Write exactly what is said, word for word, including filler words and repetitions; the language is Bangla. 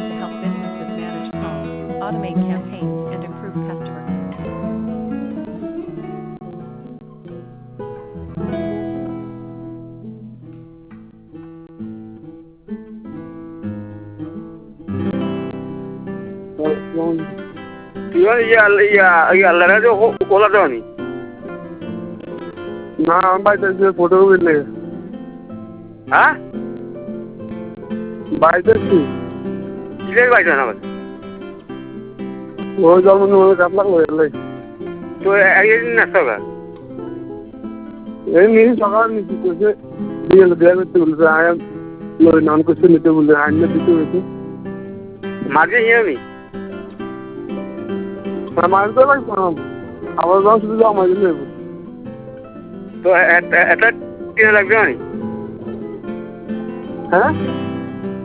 to help businesses manage calls, automate campaigns, and improve customer. Iya iya iya iya lara jo kola doni. না বাইতে যে ফটো উঠলে হ্যাঁ বাইতে কি কিলে বাইতে না ওই জন্ম নিয়ে কাটলা হইলে তো একদিন না সকা এই নি সকাল নিতে কইছে দিয়ে দেবে তুলছে আয় লই নাম কইছে নিতে বলে আইনে দিতে হইছে মাঝে হিয়ামি আমার তো লাগবে আমার দাম শুধু আমার নেব তো এটা এটা কিনে লাগবে না হ্যাঁ